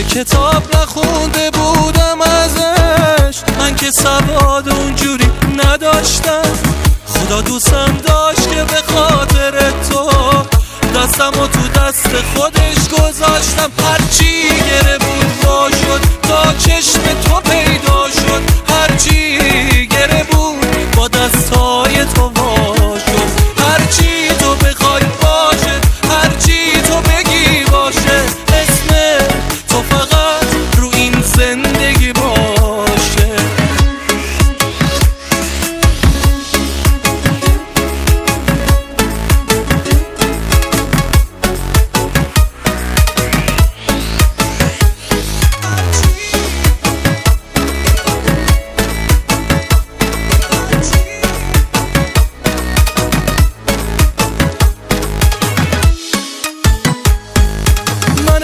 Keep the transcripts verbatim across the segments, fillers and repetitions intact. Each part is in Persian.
کتاب نخونده بودم ازش، من که سواد اونجوری نداشتم. خدا دوستم داشت که به خاطر تو دستم و تو دست خودش گذاشتم. هرچی گره بود وا شد تا چشم تو پیدا شد، هرچی گره بود با دستای تو وا شد. هرچی تو بخوای باشه، هرچی تو بگی باشه، اسم تو فقط رو این زندگی باشه. من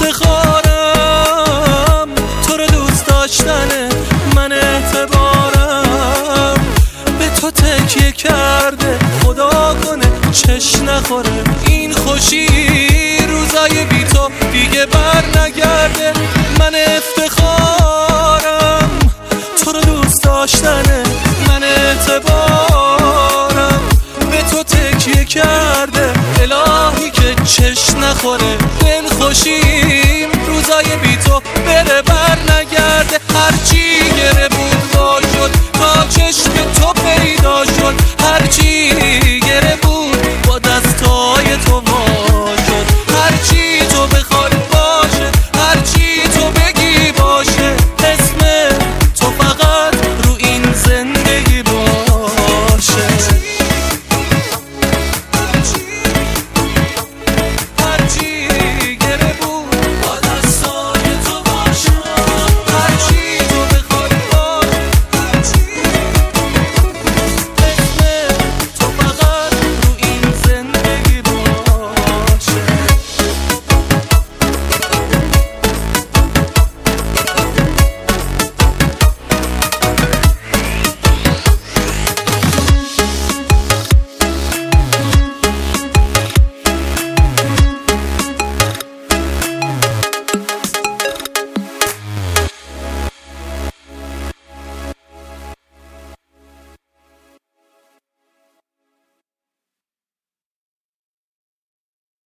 افتخارم تو رو دوست داشتنه، من اعتبارم به تو تکیه کرده. خدا کنه چش نخوره این خوشی، روزای بی تو دیگه بر نگرده. من افتخارم تو رو دوست داشتنه، من اعتبارم به تو تکیه کرده. الهی که چش نخوره دل خوشیم، روزای بی تو بره بر نگرده. هرچی گره